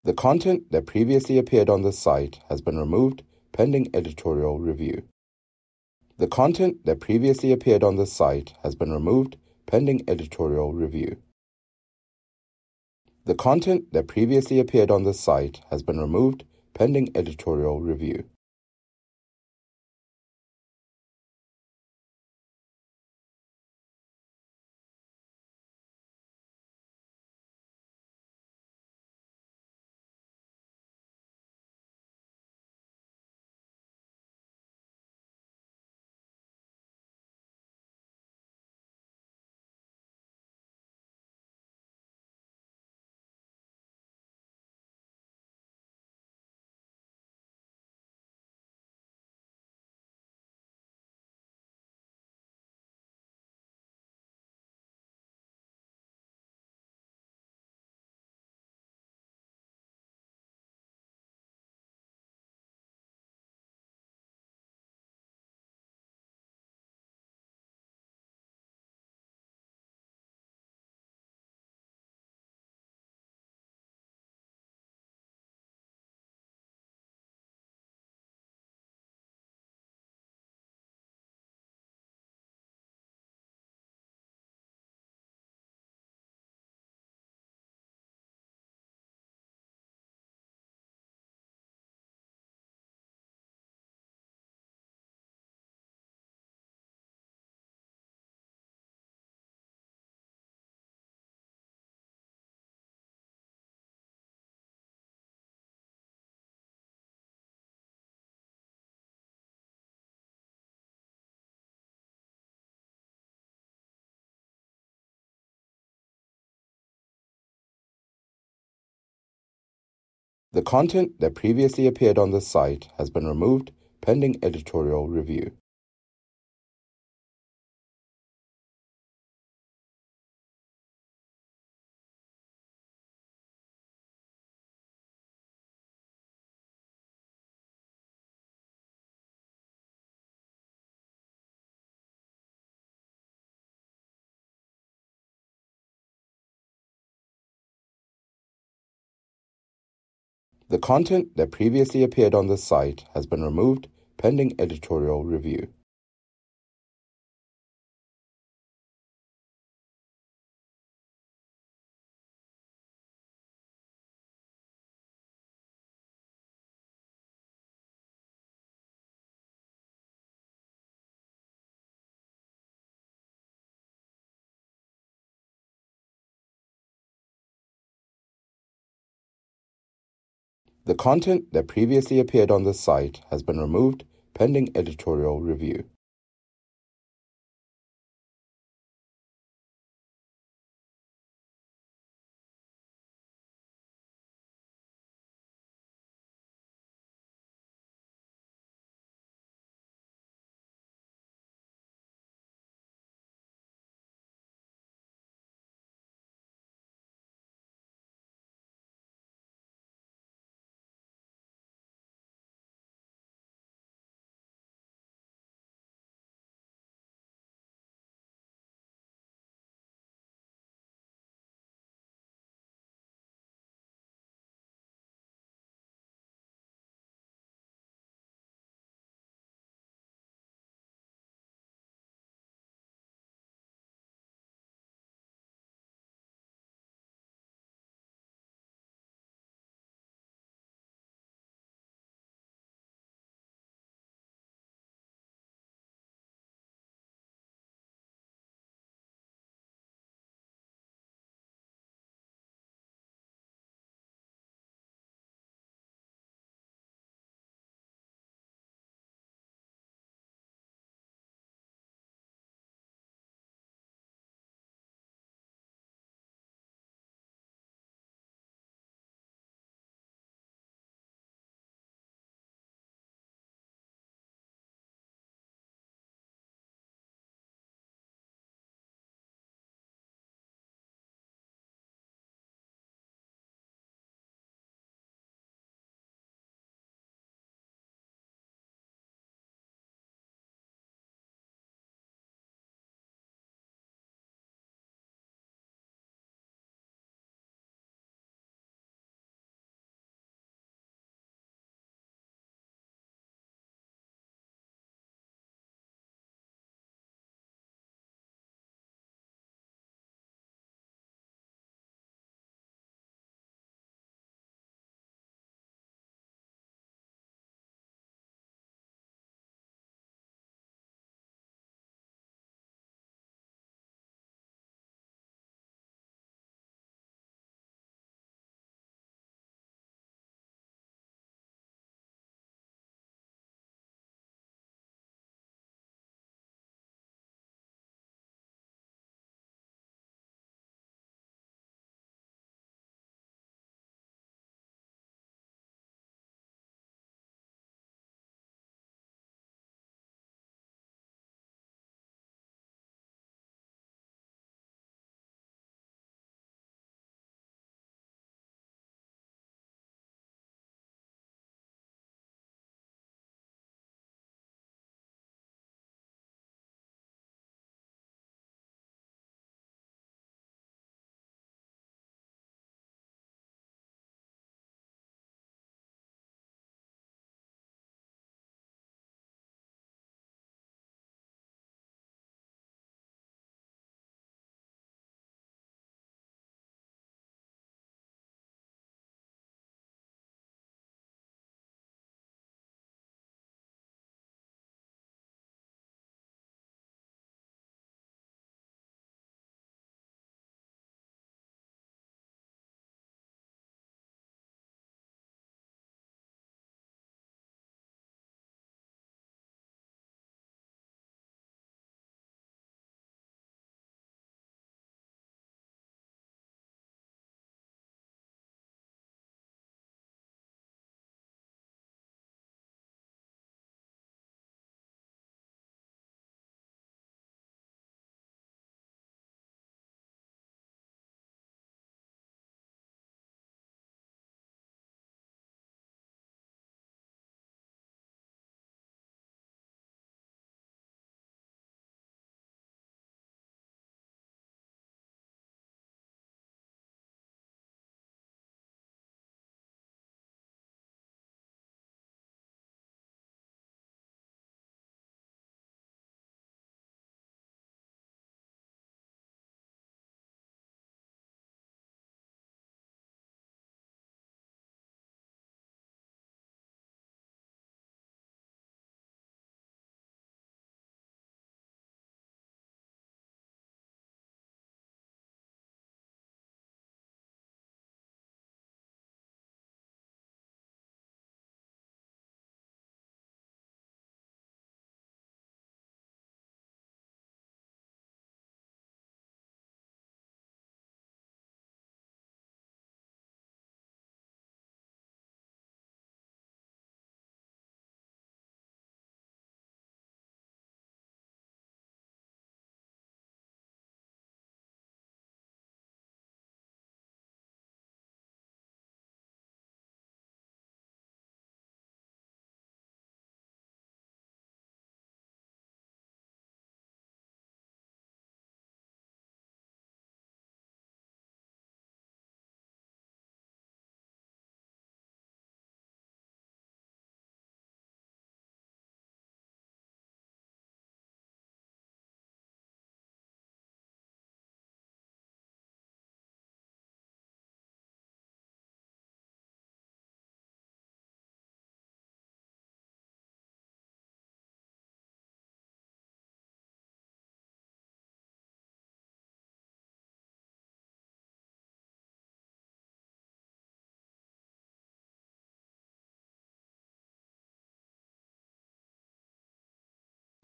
The content that previously appeared on this site has been removed pending editorial review. The content that previously appeared on this site has been removed pending editorial review. The content that previously appeared on this site has been removed pending editorial review. The content that previously appeared on this site has been removed pending editorial review. The content that previously appeared on this site has been removed pending editorial review. The content that previously appeared on this site has been removed pending editorial review.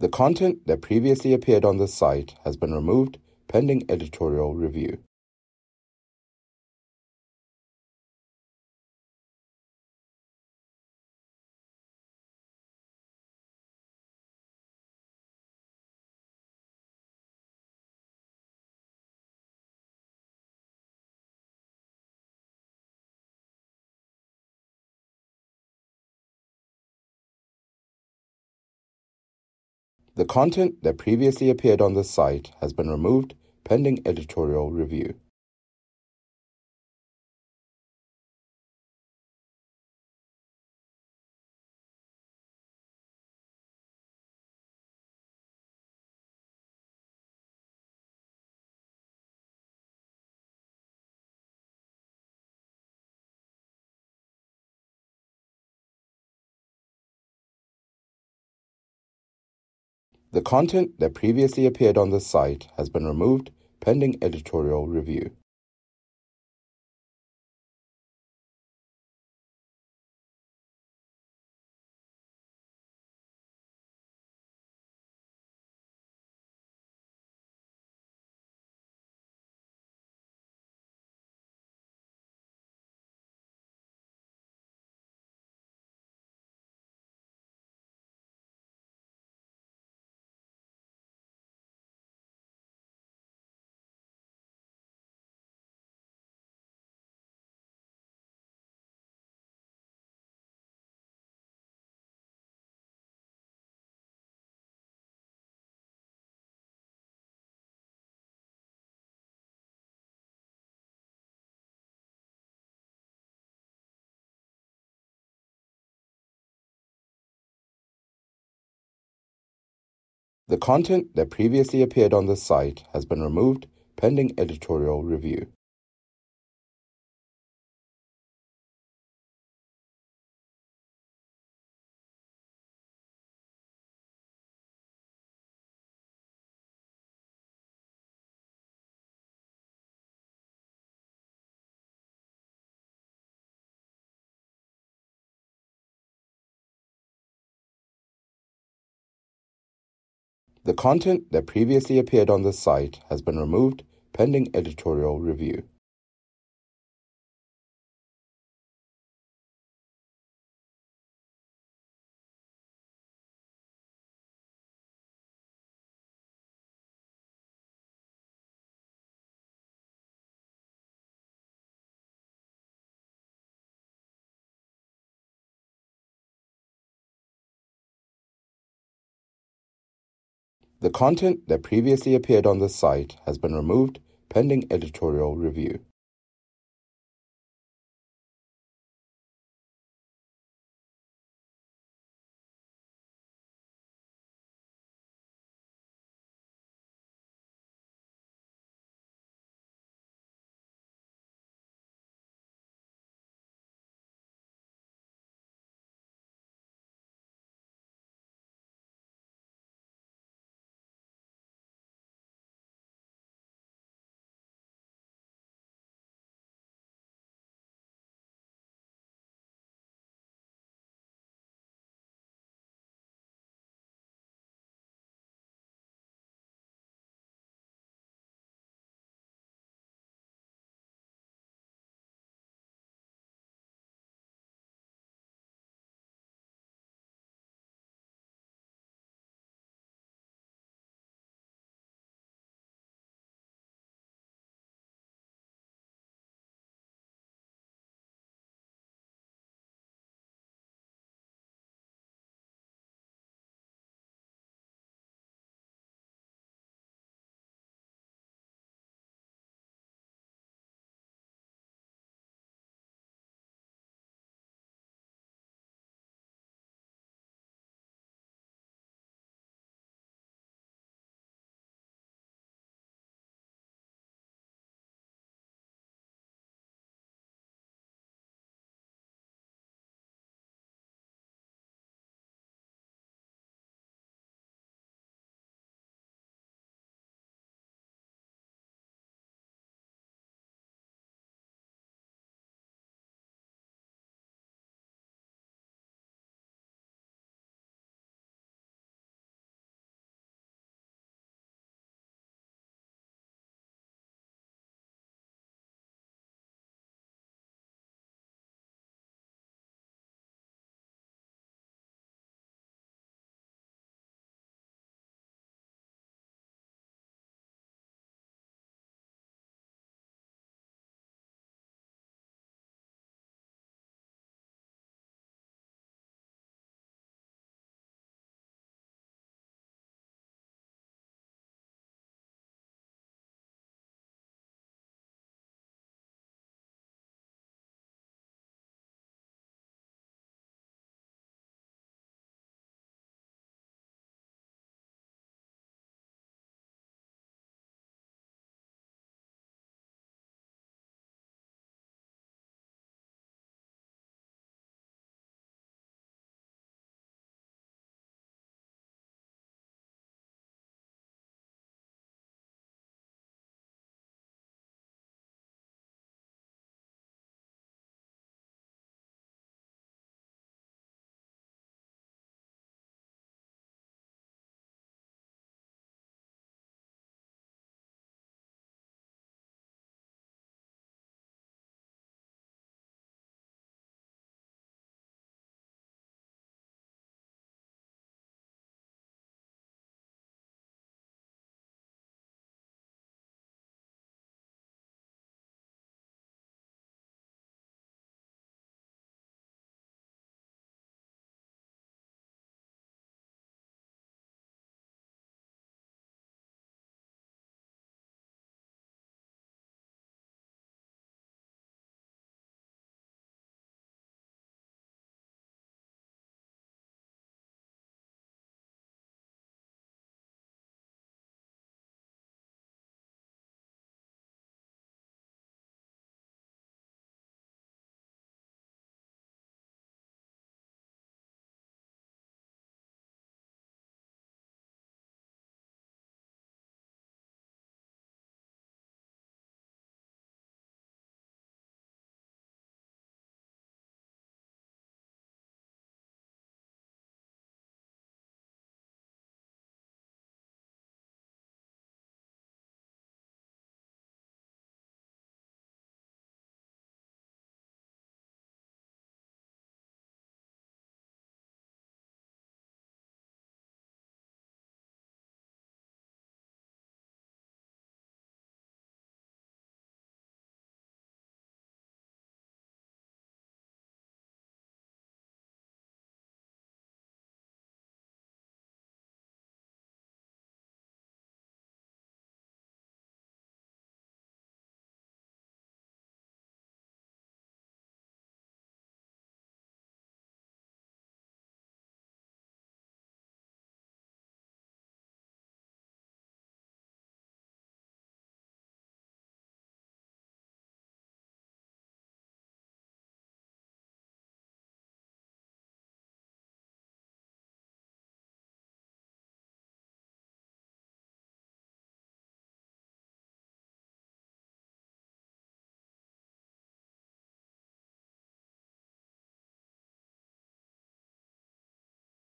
The content that previously appeared on this site has been removed pending editorial review. The content that previously appeared on this site has been removed pending editorial review. The content that previously appeared on this site has been removed pending editorial review. The content that previously appeared on this site has been removed pending editorial review. The content that previously appeared on this site has been removed pending editorial review. The content that previously appeared on this site has been removed pending editorial review.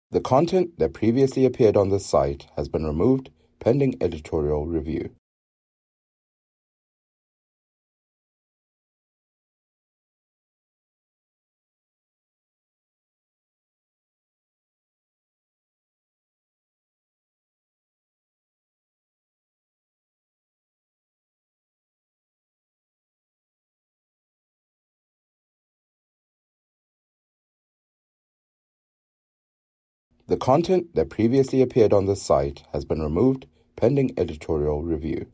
The content that previously appeared on this site has been removed pending editorial review. The content that previously appeared on this site has been removed pending editorial review.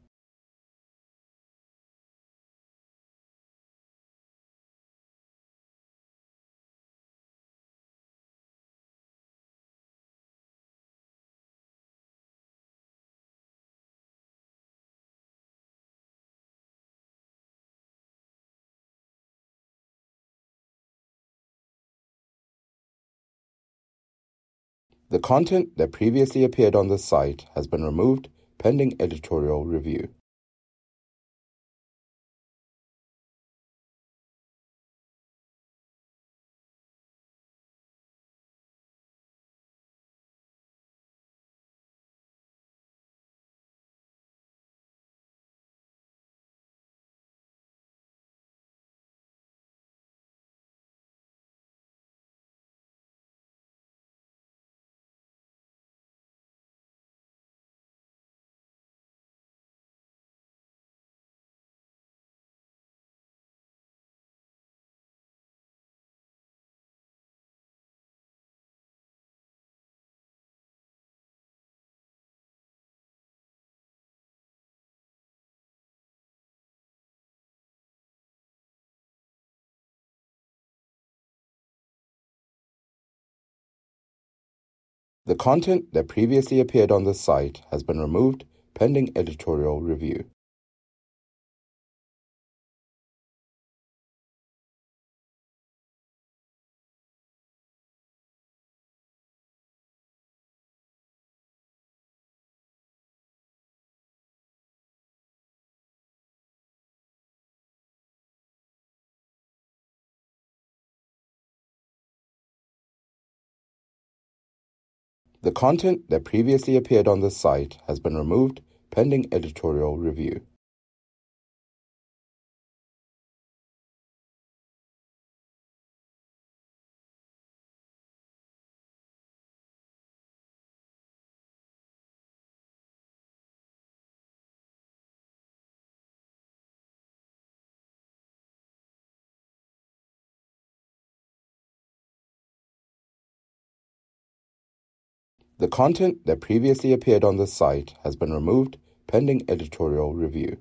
The content that previously appeared on this site has been removed pending editorial review. The content that previously appeared on this site has been removed pending editorial review. The content that previously appeared on this site has been removed pending editorial review. The content that previously appeared on this site has been removed pending editorial review.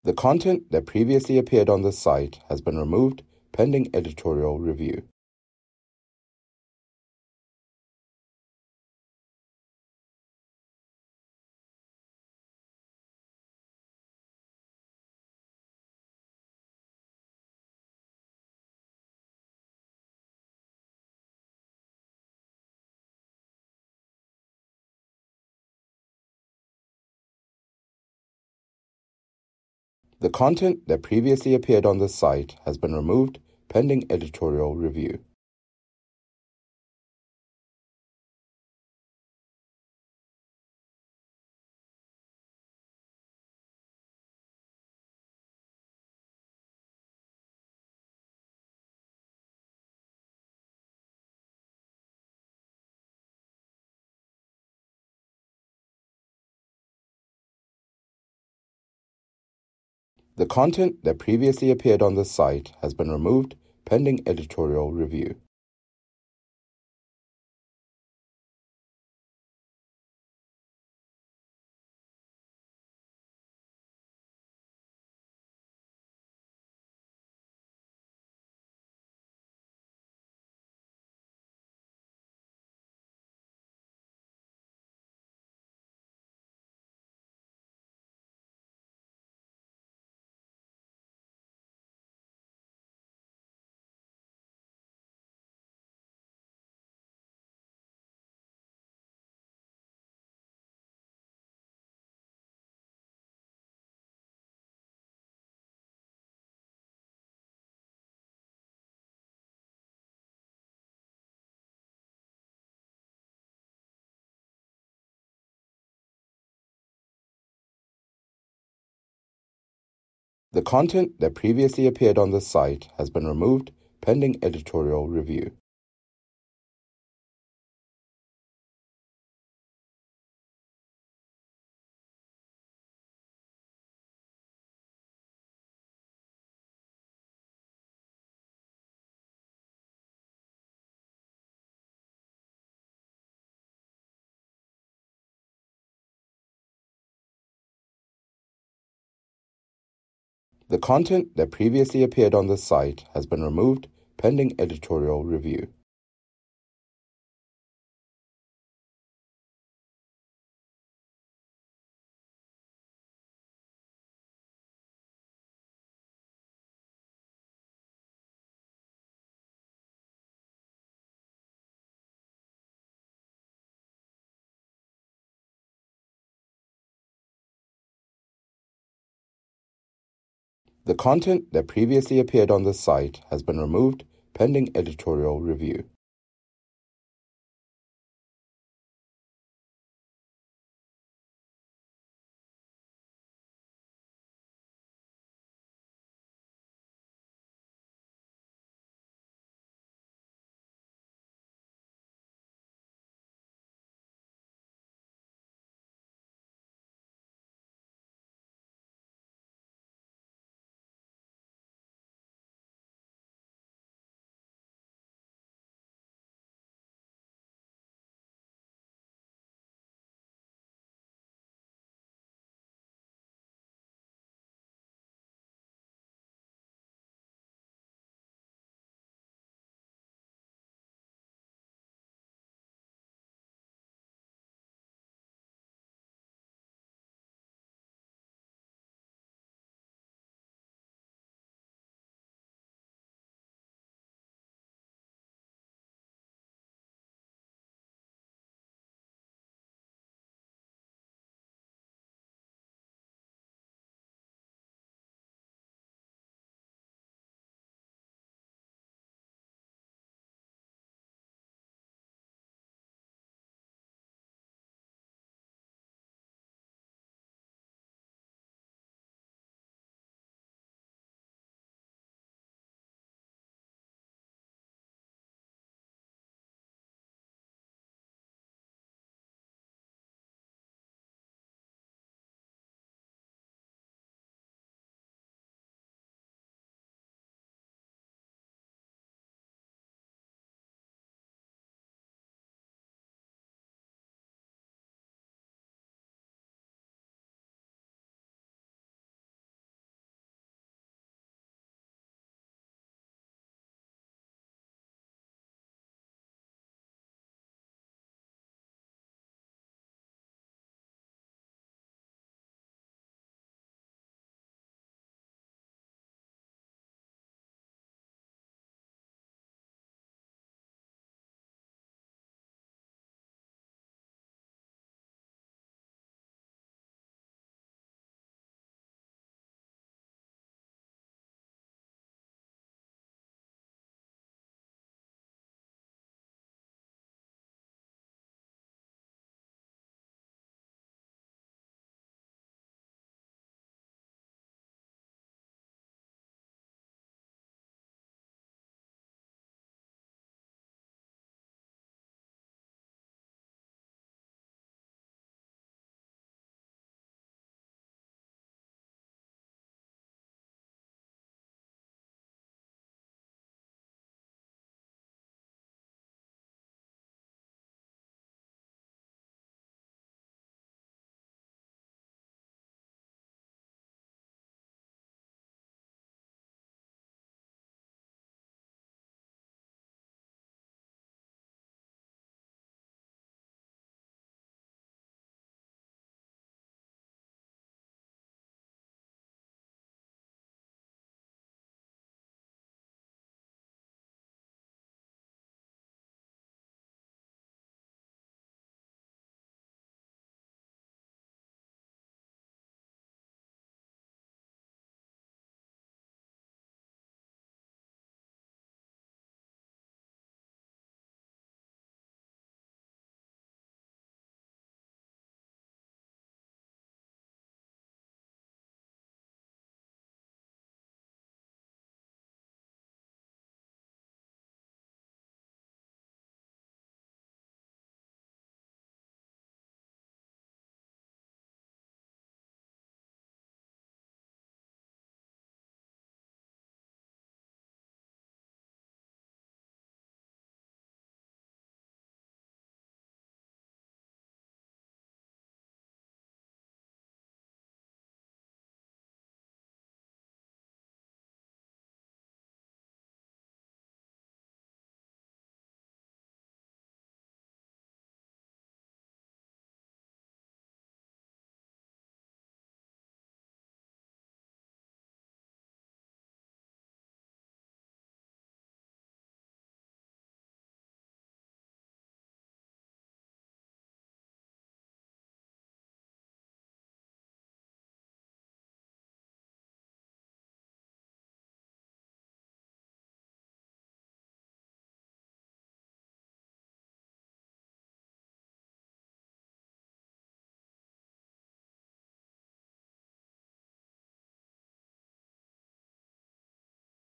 The content that previously appeared on this site has been removed pending editorial review. The content that previously appeared on this site has been removed pending editorial review. The content that previously appeared on this site has been removed pending editorial review. The content that previously appeared on this site has been removed pending editorial review. The content that previously appeared on this site has been removed pending editorial review. The content that previously appeared on this site has been removed pending editorial review.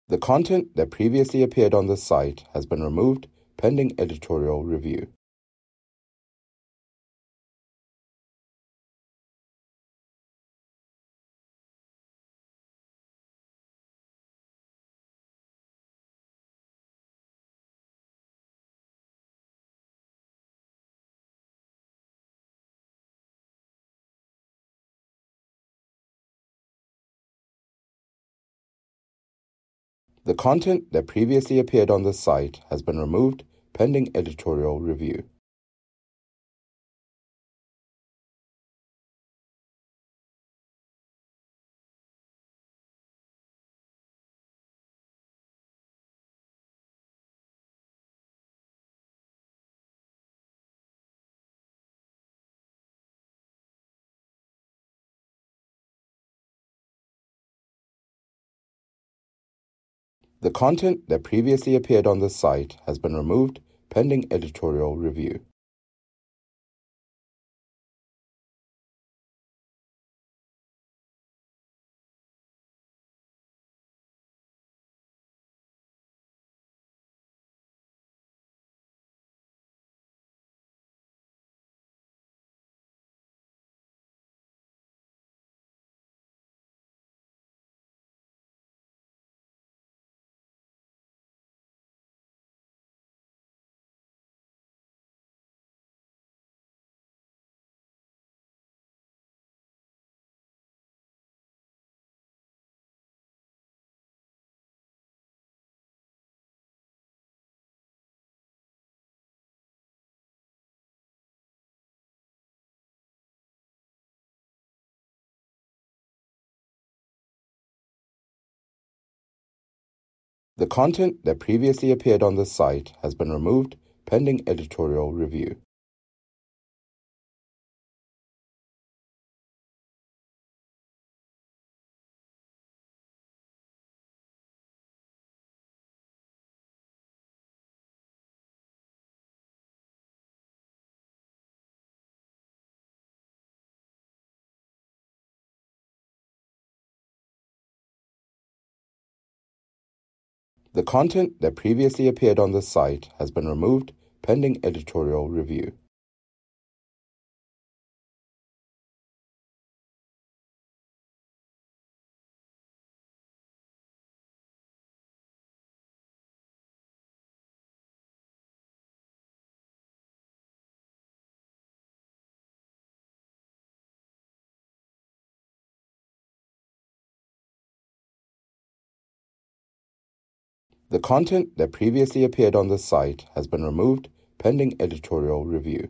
The content that previously appeared on this site has been removed pending editorial review. The content that previously appeared on this site has been removed pending editorial review. The content that previously appeared on this site has been removed pending editorial review. The content that previously appeared on this site has been removed pending editorial review. The content that previously appeared on this site has been removed pending editorial review. The content that previously appeared on this site has been removed pending editorial review.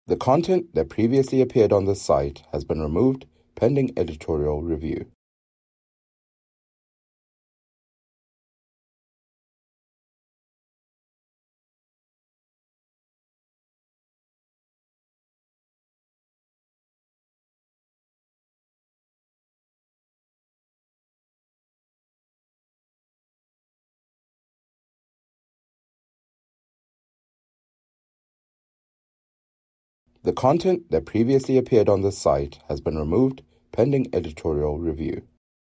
The content that previously appeared on this site has been removed pending editorial review. The content that previously appeared on this site has been removed pending editorial review.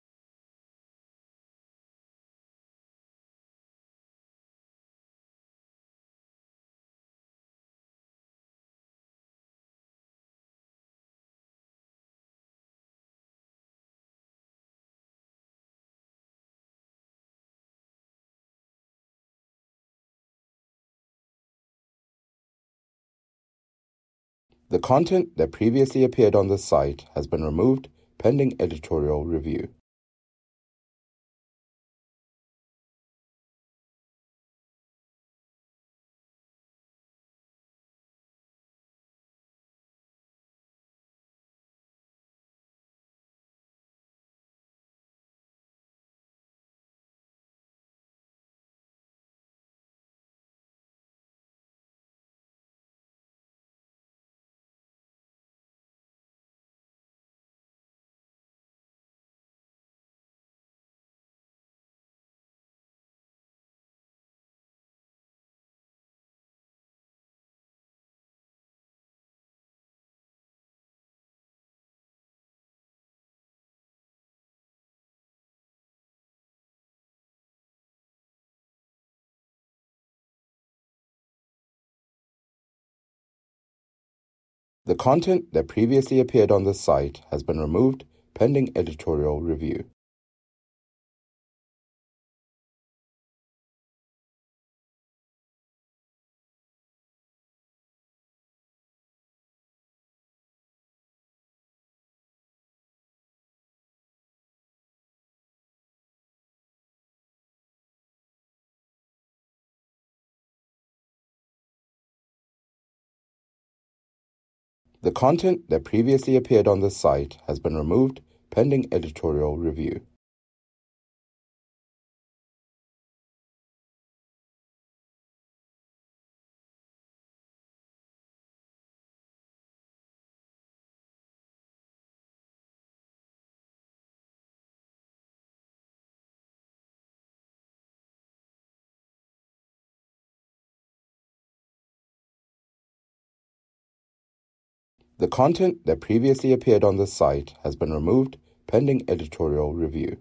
The content that previously appeared on this site has been removed pending editorial review. The content that previously appeared on this site has been removed pending editorial review. The content that previously appeared on this site has been removed pending editorial review. The content that previously appeared on this site has been removed pending editorial review.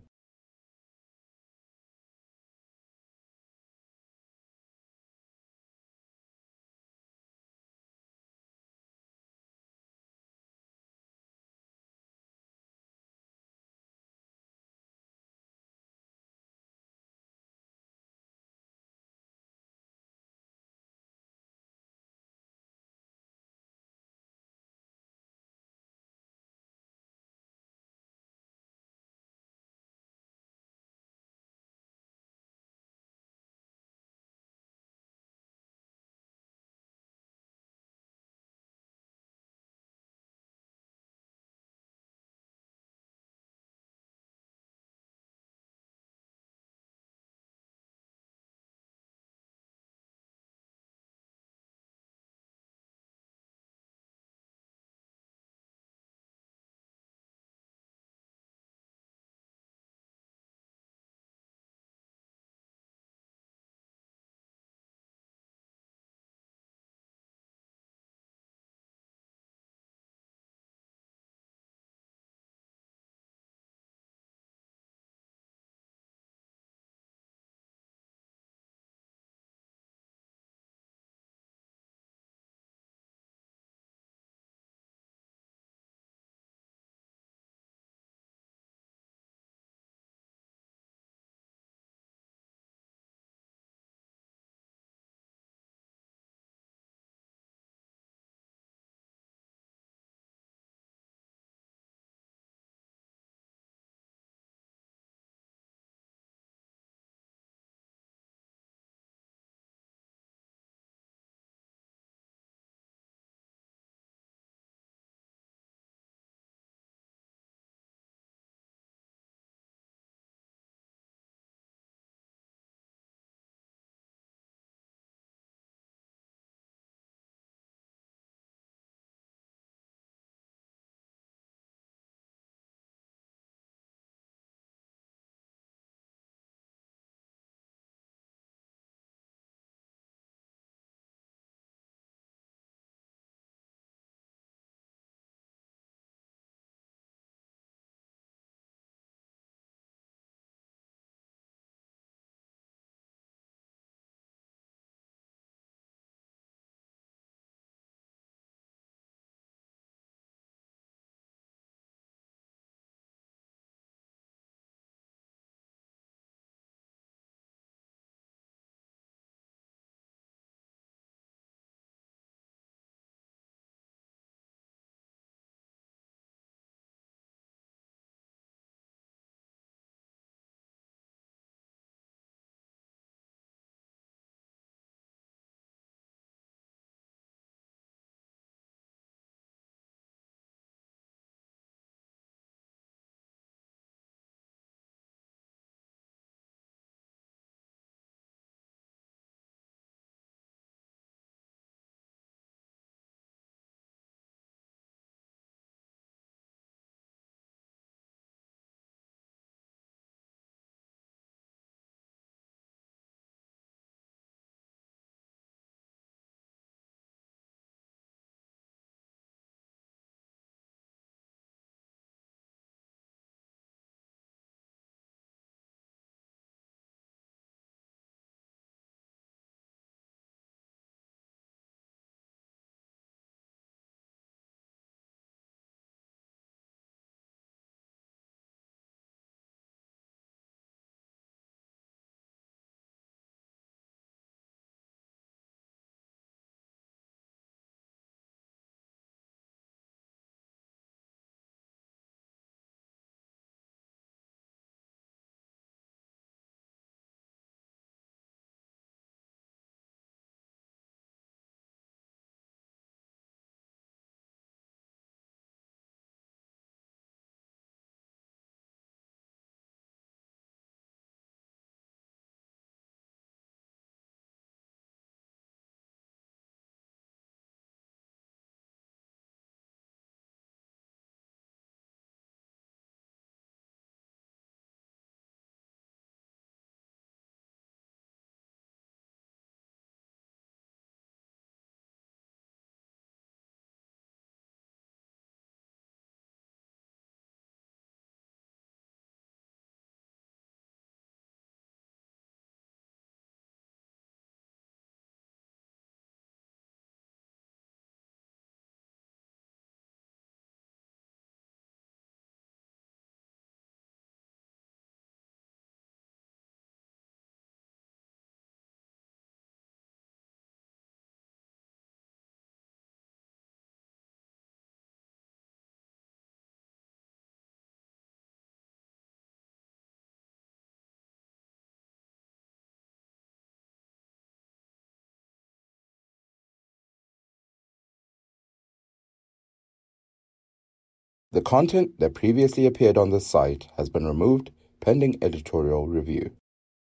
The content that previously appeared on this site has been removed pending editorial review.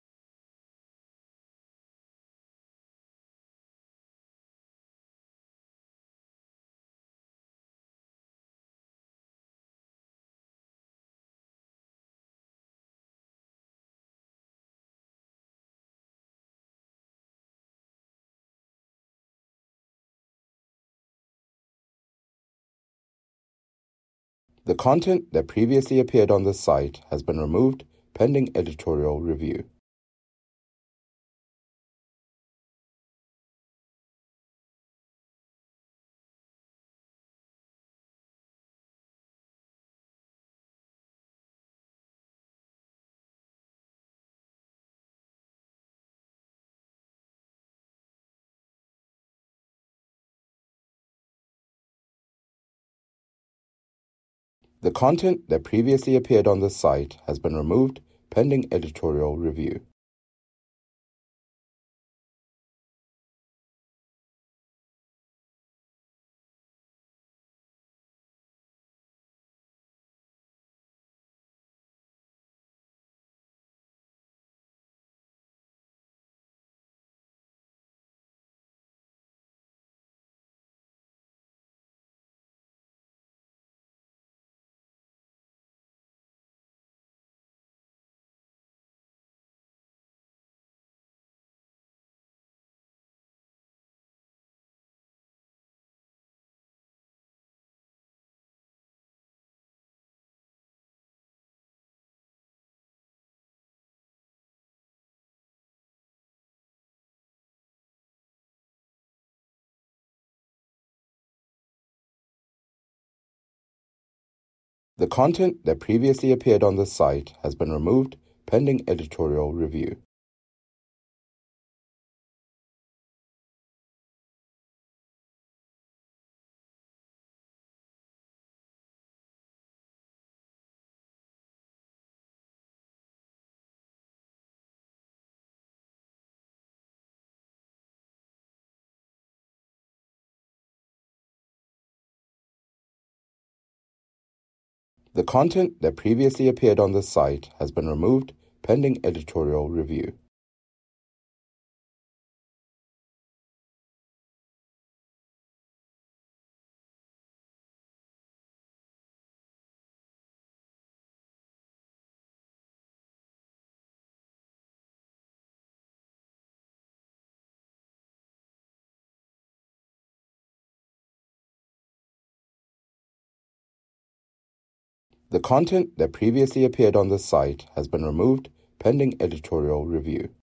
The content that previously appeared on this site has been removed pending editorial review. The content that previously appeared on this site has been removed pending editorial review. The content that previously appeared on this site has been removed pending editorial review. The content that previously appeared on this site has been removed pending editorial review. The content that previously appeared on this site has been removed pending editorial review.